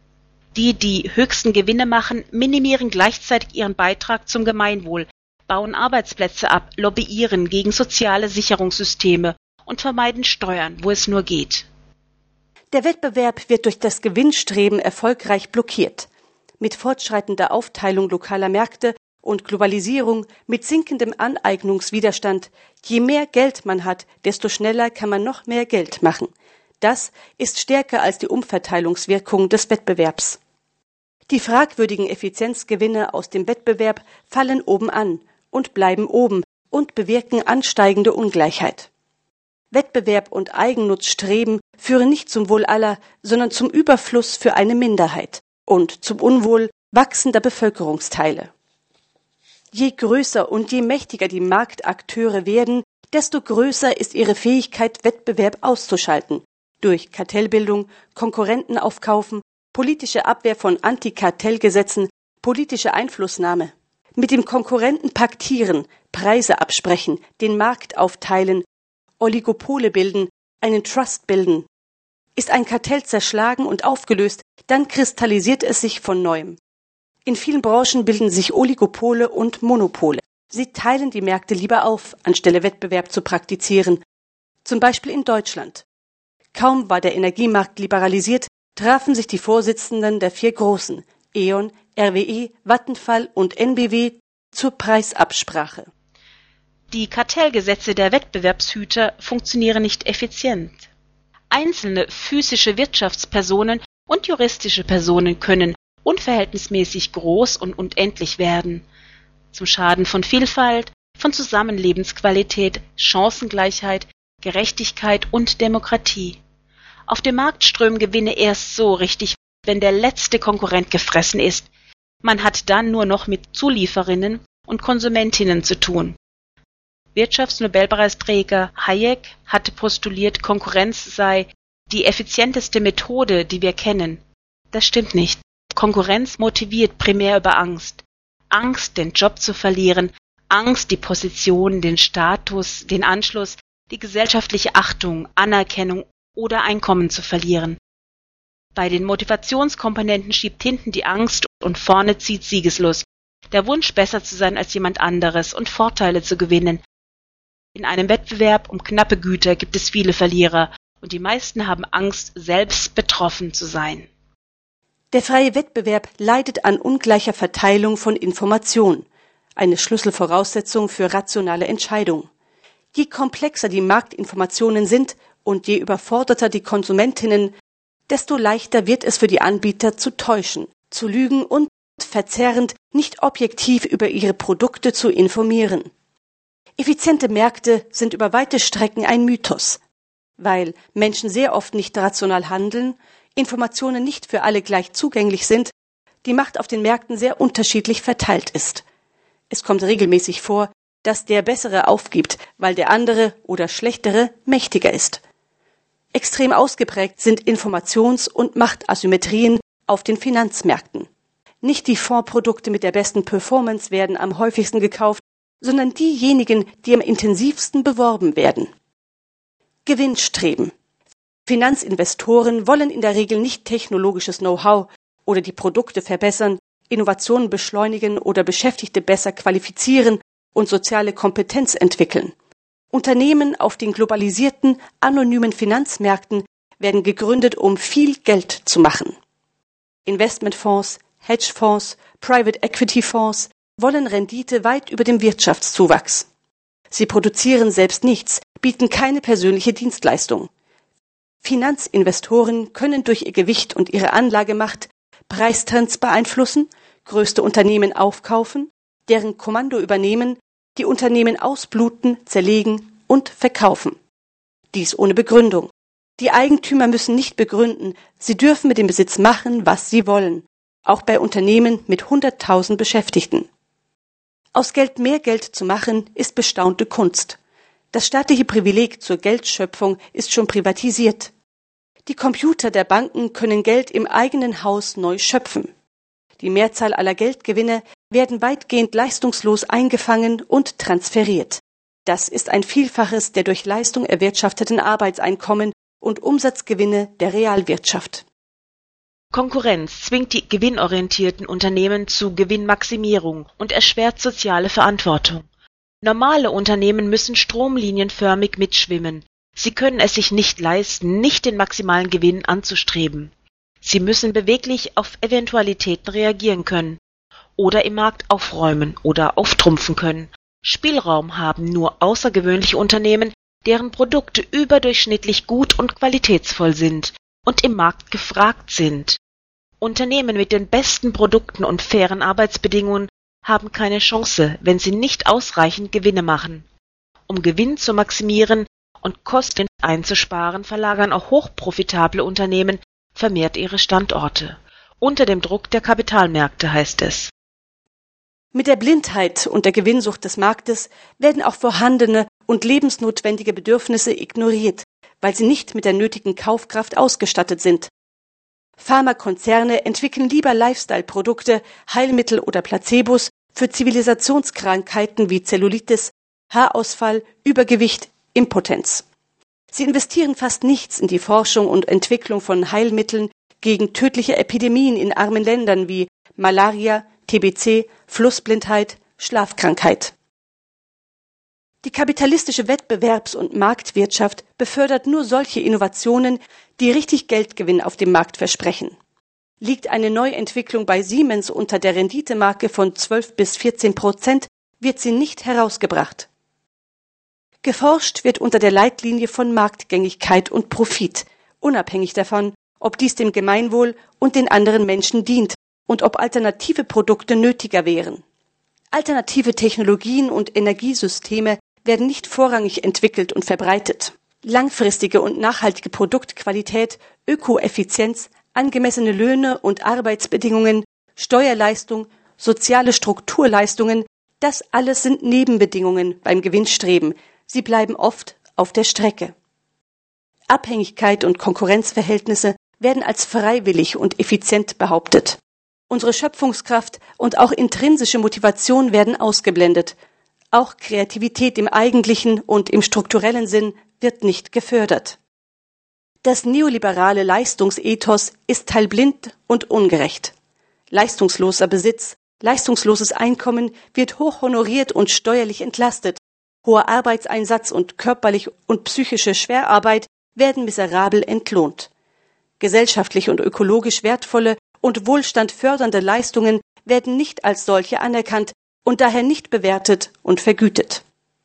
Die, die höchsten Gewinne machen, minimieren gleichzeitig ihren Beitrag zum Gemeinwohl, bauen Arbeitsplätze ab, lobbyieren gegen soziale Sicherungssysteme und vermeiden Steuern, wo es nur geht. Der Wettbewerb wird durch das Gewinnstreben erfolgreich blockiert. Mit fortschreitender Aufteilung lokaler Märkte und Globalisierung, mit sinkendem Aneignungswiderstand, je mehr Geld man hat, desto schneller kann man noch mehr Geld machen. Das ist stärker als die Umverteilungswirkung des Wettbewerbs. Die fragwürdigen Effizienzgewinne aus dem Wettbewerb fallen oben an und bleiben oben und bewirken ansteigende Ungleichheit. Wettbewerb und Eigennutzstreben führen nicht zum Wohl aller, sondern zum Überfluss für eine Minderheit und zum Unwohl wachsender Bevölkerungsteile. Je größer und je mächtiger die Marktakteure werden, desto größer ist ihre Fähigkeit, Wettbewerb auszuschalten, durch Kartellbildung, Konkurrenten aufkaufen, politische Abwehr von Antikartellgesetzen, politische Einflussnahme. Mit dem Konkurrenten paktieren, Preise absprechen, den Markt aufteilen, Oligopole bilden, einen Trust bilden. Ist ein Kartell zerschlagen und aufgelöst, dann kristallisiert es sich von neuem. In vielen Branchen bilden sich Oligopole und Monopole. Sie teilen die Märkte lieber auf, anstelle Wettbewerb zu praktizieren. Zum Beispiel in Deutschland. Kaum war der Energiemarkt liberalisiert, trafen sich die Vorsitzenden der vier Großen, E.ON, R W E, Vattenfall und N B W, zur Preisabsprache. Die Kartellgesetze der Wettbewerbshüter funktionieren nicht effizient. Einzelne physische Wirtschaftspersonen und juristische Personen können unverhältnismäßig groß und unendlich werden, zum Schaden von Vielfalt, von Zusammenlebensqualität, Chancengleichheit, Gerechtigkeit und Demokratie. Auf dem Markt strömen Gewinne erst so richtig, wenn der letzte Konkurrent gefressen ist. Man hat dann nur noch mit Zulieferinnen und Konsumentinnen zu tun. Wirtschaftsnobelpreisträger Hayek hatte postuliert, Konkurrenz sei die effizienteste Methode, die wir kennen. Das stimmt nicht. Konkurrenz motiviert primär über Angst. Angst, den Job zu verlieren, Angst, die Position, den Status, den Anschluss, die gesellschaftliche Achtung, Anerkennung oder Einkommen zu verlieren. Bei den Motivationskomponenten schiebt hinten die Angst und vorne zieht Siegeslust, der Wunsch, besser zu sein als jemand anderes und Vorteile zu gewinnen. In einem Wettbewerb um knappe Güter gibt es viele Verlierer und die meisten haben Angst, selbst betroffen zu sein. Der freie Wettbewerb leidet an ungleicher Verteilung von Information, eine Schlüsselvoraussetzung für rationale Entscheidungen. Je komplexer die Marktinformationen sind und je überforderter die Konsumentinnen, desto leichter wird es für die Anbieter zu täuschen, zu lügen und verzerrend nicht objektiv über ihre Produkte zu informieren. Effiziente Märkte sind über weite Strecken ein Mythos, weil Menschen sehr oft nicht rational handeln, Informationen nicht für alle gleich zugänglich sind, die Macht auf den Märkten sehr unterschiedlich verteilt ist. Es kommt regelmäßig vor, dass der Bessere aufgibt, weil der andere oder Schlechtere mächtiger ist. Extrem ausgeprägt sind Informations- und Machtasymmetrien auf den Finanzmärkten. Nicht die Fondsprodukte mit der besten Performance werden am häufigsten gekauft, sondern diejenigen, die am intensivsten beworben werden. Gewinnstreben. Finanzinvestoren wollen in der Regel nicht technologisches Know-how oder die Produkte verbessern, Innovationen beschleunigen oder Beschäftigte besser qualifizieren und soziale Kompetenz entwickeln. Unternehmen auf den globalisierten, anonymen Finanzmärkten werden gegründet, um viel Geld zu machen. Investmentfonds, Hedgefonds, Private Equity Fonds wollen Rendite weit über dem Wirtschaftszuwachs. Sie produzieren selbst nichts, bieten keine persönliche Dienstleistung. Finanzinvestoren können durch ihr Gewicht und ihre Anlagemacht Preistrends beeinflussen, größte Unternehmen aufkaufen, deren Kommando übernehmen, die Unternehmen ausbluten, zerlegen und verkaufen. Dies ohne Begründung. Die Eigentümer müssen nicht begründen, sie dürfen mit dem Besitz machen, was sie wollen, auch bei Unternehmen mit hunderttausend Beschäftigten. Aus Geld mehr Geld zu machen, ist bestaunte Kunst. Das staatliche Privileg zur Geldschöpfung ist schon privatisiert. Die Computer der Banken können Geld im eigenen Haus neu schöpfen. Die Mehrzahl aller Geldgewinne werden weitgehend leistungslos eingefangen und transferiert. Das ist ein Vielfaches der durch Leistung erwirtschafteten Arbeitseinkommen und Umsatzgewinne der Realwirtschaft. Konkurrenz zwingt die gewinnorientierten Unternehmen zu Gewinnmaximierung und erschwert soziale Verantwortung. Normale Unternehmen müssen stromlinienförmig mitschwimmen. Sie können es sich nicht leisten, nicht den maximalen Gewinn anzustreben. Sie müssen beweglich auf Eventualitäten reagieren können oder im Markt aufräumen oder auftrumpfen können. Spielraum haben nur außergewöhnliche Unternehmen, deren Produkte überdurchschnittlich gut und qualitätsvoll sind und im Markt gefragt sind. Unternehmen mit den besten Produkten und fairen Arbeitsbedingungen haben keine Chance, wenn sie nicht ausreichend Gewinne machen. Um Gewinn zu maximieren und Kosten einzusparen, verlagern auch hochprofitable Unternehmen vermehrt ihre Standorte. Unter dem Druck der Kapitalmärkte, heißt es. Mit der Blindheit und der Gewinnsucht des Marktes werden auch vorhandene und lebensnotwendige Bedürfnisse ignoriert, weil sie nicht mit der nötigen Kaufkraft ausgestattet sind. Pharmakonzerne entwickeln lieber Lifestyle-Produkte, Heilmittel oder Placebos für Zivilisationskrankheiten wie Zellulitis, Haarausfall, Übergewicht, Impotenz. Sie investieren fast nichts in die Forschung und Entwicklung von Heilmitteln gegen tödliche Epidemien in armen Ländern wie Malaria, T B C, Flussblindheit, Schlafkrankheit. Die kapitalistische Wettbewerbs- und Marktwirtschaft befördert nur solche Innovationen, die richtig Geldgewinn auf dem Markt versprechen. Liegt eine Neuentwicklung bei Siemens unter der Renditemarke von zwölf bis vierzehn Prozent, wird sie nicht herausgebracht. Geforscht wird unter der Leitlinie von Marktgängigkeit und Profit, unabhängig davon, ob dies dem Gemeinwohl und den anderen Menschen dient und ob alternative Produkte nötiger wären. Alternative Technologien und Energiesysteme werden nicht vorrangig entwickelt und verbreitet. Langfristige und nachhaltige Produktqualität, Ökoeffizienz, angemessene Löhne und Arbeitsbedingungen, Steuerleistung, soziale Strukturleistungen, das alles sind Nebenbedingungen beim Gewinnstreben. Sie bleiben oft auf der Strecke. Abhängigkeit und Konkurrenzverhältnisse werden als freiwillig und effizient behauptet. Unsere Schöpfungskraft und auch intrinsische Motivation werden ausgeblendet. Auch Kreativität im eigentlichen und im strukturellen Sinn wird nicht gefördert. Das neoliberale Leistungsethos ist teilblind und ungerecht. Leistungsloser Besitz, leistungsloses Einkommen wird hoch honoriert und steuerlich entlastet. Hoher Arbeitseinsatz und körperliche und psychische Schwerarbeit werden miserabel entlohnt. Gesellschaftlich und ökologisch wertvolle und Wohlstand fördernde Leistungen werden nicht als solche anerkannt und daher nicht bewertet und vergütet.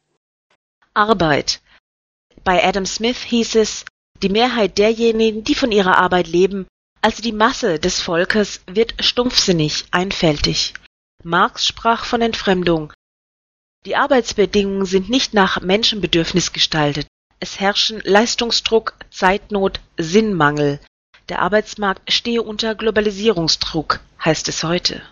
Arbeit. Bei Adam Smith hieß es, die Mehrheit derjenigen, die von ihrer Arbeit leben, also die Masse des Volkes, wird stumpfsinnig, einfältig. Marx sprach von Entfremdung. Die Arbeitsbedingungen sind nicht nach Menschenbedürfnis gestaltet. Es herrschen Leistungsdruck, Zeitnot, Sinnmangel. Der Arbeitsmarkt stehe unter Globalisierungsdruck, heißt es heute.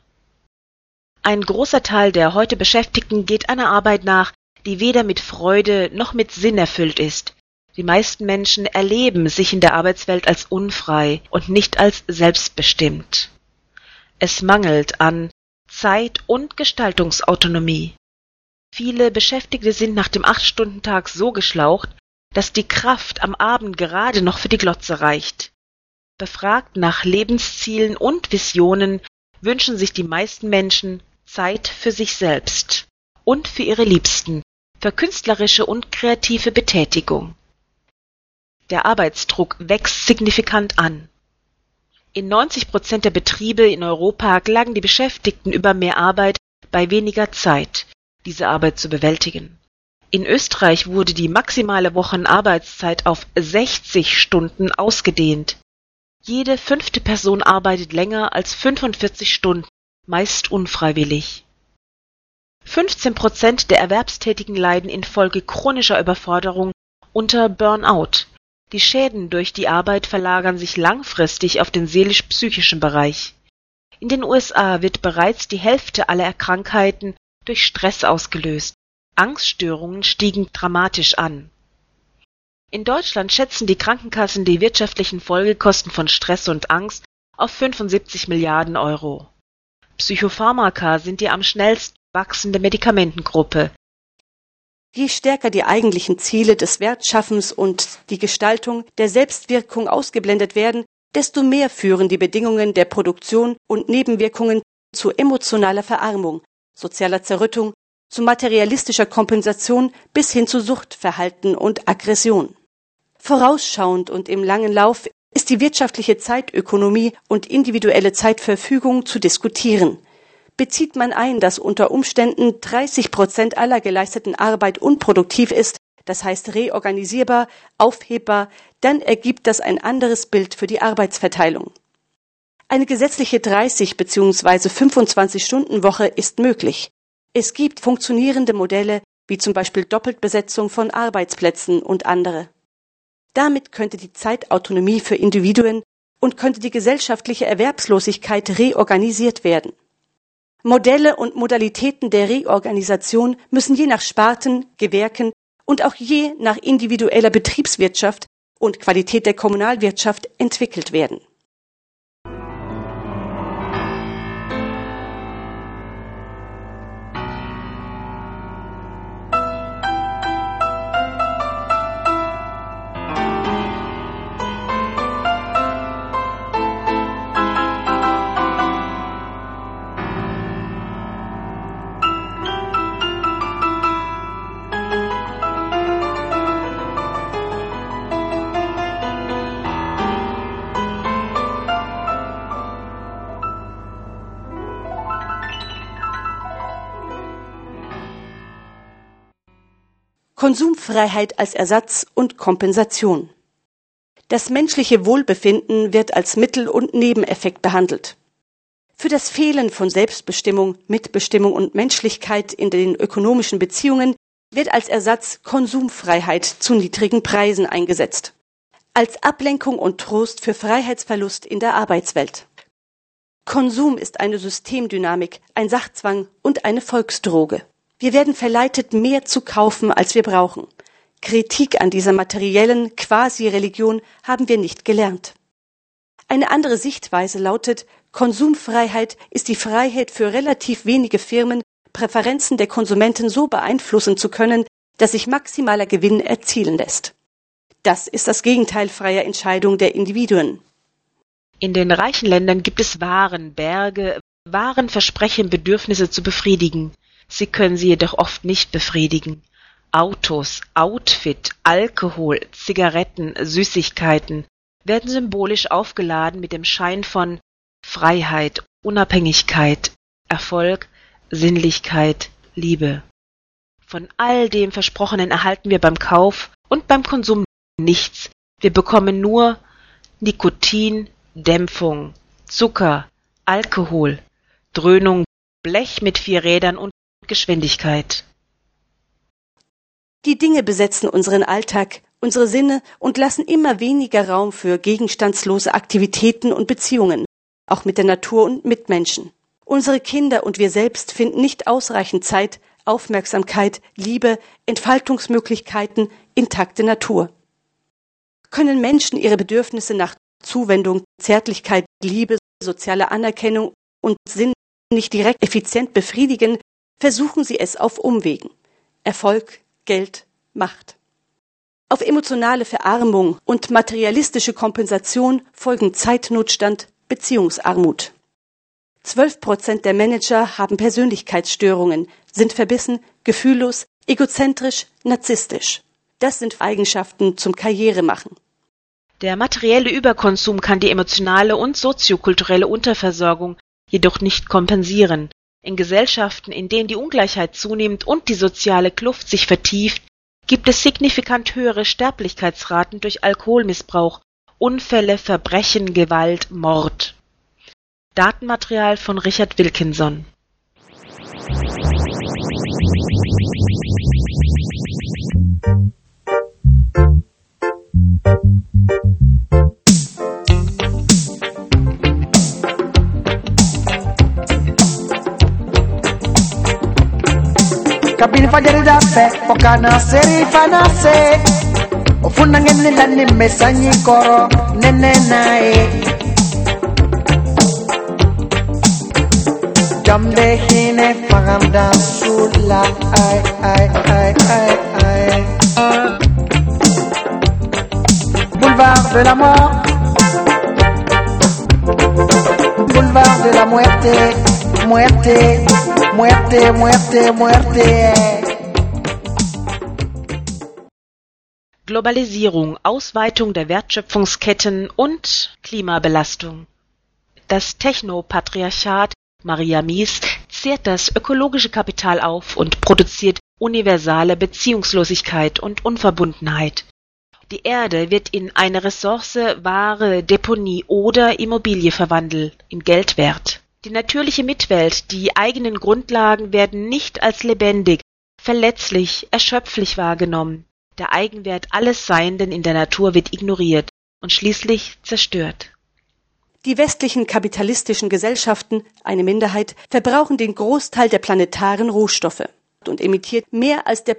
Ein großer Teil der heute Beschäftigten geht einer Arbeit nach, die weder mit Freude noch mit Sinn erfüllt ist. Die meisten Menschen erleben sich in der Arbeitswelt als unfrei und nicht als selbstbestimmt. Es mangelt an Zeit- und Gestaltungsautonomie. Viele Beschäftigte sind nach dem Acht-Stunden-Tag so geschlaucht, dass die Kraft am Abend gerade noch für die Glotze reicht. Befragt nach Lebenszielen und Visionen wünschen sich die meisten Menschen Zeit für sich selbst und für ihre Liebsten, für künstlerische und kreative Betätigung. Der Arbeitsdruck wächst signifikant an. In neunzig Prozent der Betriebe in Europa klagen die Beschäftigten über mehr Arbeit bei weniger Zeit, diese Arbeit zu bewältigen. In Österreich wurde die maximale Wochenarbeitszeit auf sechzig Stunden ausgedehnt. Jede fünfte Person arbeitet länger als fünfundvierzig Stunden, meist unfreiwillig. fünfzehn Prozent der Erwerbstätigen leiden infolge chronischer Überforderung unter Burnout. Die Schäden durch die Arbeit verlagern sich langfristig auf den seelisch-psychischen Bereich. In den U S A wird bereits die Hälfte aller Krankheiten durch Stress ausgelöst. Angststörungen stiegen dramatisch an. In Deutschland schätzen die Krankenkassen die wirtschaftlichen Folgekosten von Stress und Angst auf fünfundsiebzig Milliarden Euro. Psychopharmaka sind die am schnellst wachsende Medikamentengruppe. Je stärker die eigentlichen Ziele des Wertschaffens und die Gestaltung der Selbstwirkung ausgeblendet werden, desto mehr führen die Bedingungen der Produktion und Nebenwirkungen zu emotionaler Verarmung, sozialer Zerrüttung, zu materialistischer Kompensation bis hin zu Suchtverhalten und Aggression. Vorausschauend und im langen Lauf ist die wirtschaftliche Zeitökonomie und individuelle Zeitverfügung zu diskutieren. Bezieht man ein, dass unter Umständen dreißig Prozent aller geleisteten Arbeit unproduktiv ist, das heißt reorganisierbar, aufhebbar, dann ergibt das ein anderes Bild für die Arbeitsverteilung. Eine gesetzliche dreißig bzw. fünfundzwanzig-Stunden-Woche ist möglich. Es gibt funktionierende Modelle, wie zum Beispiel Doppeltbesetzung von Arbeitsplätzen und andere. Damit könnte die Zeitautonomie für Individuen und könnte die gesellschaftliche Erwerbslosigkeit reorganisiert werden. Modelle und Modalitäten der Reorganisation müssen je nach Sparten, Gewerken und auch je nach individueller Betriebswirtschaft und Qualität der Kommunalwirtschaft entwickelt werden. Konsumfreiheit als Ersatz und Kompensation. Das menschliche Wohlbefinden wird als Mittel- und Nebeneffekt behandelt. Für das Fehlen von Selbstbestimmung, Mitbestimmung und Menschlichkeit in den ökonomischen Beziehungen wird als Ersatz Konsumfreiheit zu niedrigen Preisen eingesetzt. Als Ablenkung und Trost für Freiheitsverlust in der Arbeitswelt. Konsum ist eine Systemdynamik, ein Sachzwang und eine Volksdroge. Wir werden verleitet, mehr zu kaufen, als wir brauchen. Kritik an dieser materiellen Quasi-Religion haben wir nicht gelernt. Eine andere Sichtweise lautet, Konsumfreiheit ist die Freiheit für relativ wenige Firmen, Präferenzen der Konsumenten so beeinflussen zu können, dass sich maximaler Gewinn erzielen lässt. Das ist das Gegenteil freier Entscheidung der Individuen. In den reichen Ländern gibt es Warenberge, Waren versprechen, Bedürfnisse zu befriedigen. Sie können sie jedoch oft nicht befriedigen. Autos, Outfit, Alkohol, Zigaretten, Süßigkeiten werden symbolisch aufgeladen mit dem Schein von Freiheit, Unabhängigkeit, Erfolg, Sinnlichkeit, Liebe. Von all dem Versprochenen erhalten wir beim Kauf und beim Konsum nichts. Wir bekommen nur Nikotin, Dämpfung, Zucker, Alkohol, Dröhnung, Blech mit vier Rädern und Geschwindigkeit. Die Dinge besetzen unseren Alltag, unsere Sinne und lassen immer weniger Raum für gegenstandslose Aktivitäten und Beziehungen, auch mit der Natur und Mitmenschen. Unsere Kinder und wir selbst finden nicht ausreichend Zeit, Aufmerksamkeit, Liebe, Entfaltungsmöglichkeiten, intakte Natur. Können Menschen ihre Bedürfnisse nach Zuwendung, Zärtlichkeit, Liebe, soziale Anerkennung und Sinn nicht direkt effizient befriedigen, versuchen sie es auf Umwegen. Erfolg, Geld, Macht. Auf emotionale Verarmung und materialistische Kompensation folgen Zeitnotstand, Beziehungsarmut. Zwölf Prozent der Manager haben Persönlichkeitsstörungen, sind verbissen, gefühllos, egozentrisch, narzisstisch. Das sind Eigenschaften zum Karrieremachen. Der materielle Überkonsum kann die emotionale und soziokulturelle Unterversorgung jedoch nicht kompensieren. In Gesellschaften, in denen die Ungleichheit zunimmt und die soziale Kluft sich vertieft, gibt es signifikant höhere Sterblichkeitsraten durch Alkoholmissbrauch, Unfälle, Verbrechen, Gewalt, Mord. Datenmaterial von Richard Wilkinson. Kabini fajari dafe okana seri fanase ofuna ngene ndani mesanyi koro nene nae jambe hine faganda sula ay ay ay ay ay boulevard de la mort, boulevard de la muerte, muerte, muerte, muerte, muerte. Globalisierung, Ausweitung der Wertschöpfungsketten und Klimabelastung. Das Technopatriarchat Maria Mies zehrt das ökologische Kapital auf und produziert universale Beziehungslosigkeit und Unverbundenheit. Die Erde wird in eine Ressource, Ware, Deponie oder Immobilie verwandelt, in Geldwert. Die natürliche Mitwelt, die eigenen Grundlagen werden nicht als lebendig, verletzlich, erschöpflich wahrgenommen. Der Eigenwert alles Seienden in der Natur wird ignoriert und schließlich zerstört. Die westlichen kapitalistischen Gesellschaften, eine Minderheit, verbrauchen den Großteil der planetaren Rohstoffe und emittiert mehr als der Planet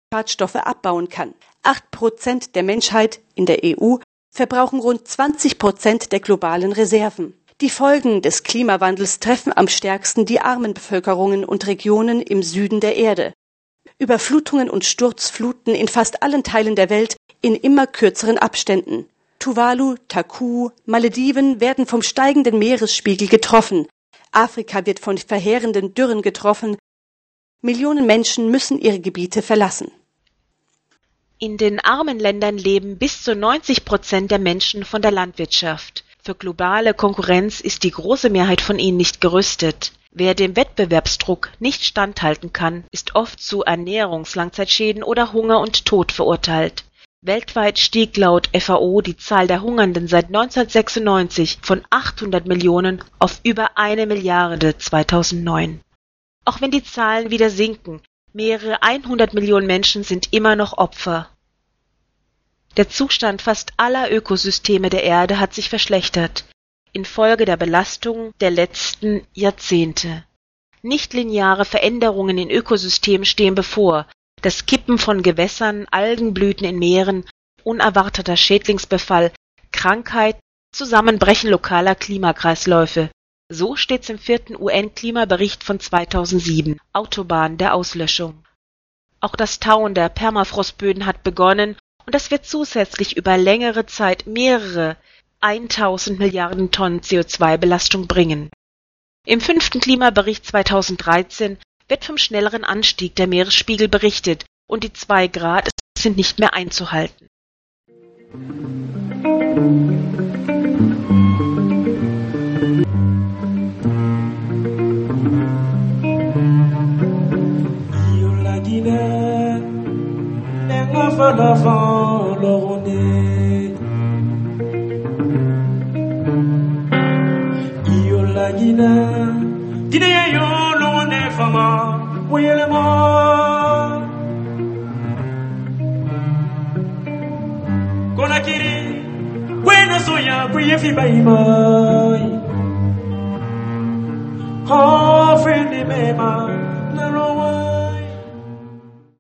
Schadstoffe abbauen kann. Acht Prozent der Menschheit in der E U verbrauchen rund zwanzig Prozent der globalen Reserven. Die Folgen des Klimawandels treffen am stärksten die armen Bevölkerungen und Regionen im Süden der Erde. Überflutungen und Sturzfluten in fast allen Teilen der Welt in immer kürzeren Abständen. Tuvalu, Taku, Malediven werden vom steigenden Meeresspiegel getroffen. Afrika wird von verheerenden Dürren getroffen. Millionen Menschen müssen ihre Gebiete verlassen. In den armen Ländern leben bis zu neunzig Prozent der Menschen von der Landwirtschaft. Für globale Konkurrenz ist die große Mehrheit von ihnen nicht gerüstet. Wer dem Wettbewerbsdruck nicht standhalten kann, ist oft zu Ernährungslangzeitschäden oder Hunger und Tod verurteilt. Weltweit stieg laut F A O die Zahl der Hungernden seit neunzehnhundertsechsundneunzig von achthundert Millionen auf über eine Milliarde zweitausendneun. Auch wenn die Zahlen wieder sinken, mehrere hundert Millionen Menschen sind immer noch Opfer. Der Zustand fast aller Ökosysteme der Erde hat sich verschlechtert, infolge der Belastung der letzten Jahrzehnte. Nichtlineare Veränderungen in Ökosystemen stehen bevor. Das Kippen von Gewässern, Algenblüten in Meeren, unerwarteter Schädlingsbefall, Krankheit, Zusammenbrechen lokaler Klimakreisläufe. So steht's im vierten U N-Klimabericht von zweitausendsieben, Autobahn der Auslöschung. Auch das Tauen der Permafrostböden hat begonnen und das wird zusätzlich über längere Zeit mehrere tausend Milliarden Tonnen C O zwei Belastung bringen. Im fünften Klimabericht zweitausenddreizehn wird vom schnelleren Anstieg der Meeresspiegel berichtet und die zwei Grad sind nicht mehr einzuhalten. Konakiri, buena soya, buye fi baimai. Ha, fendi mema, na roa.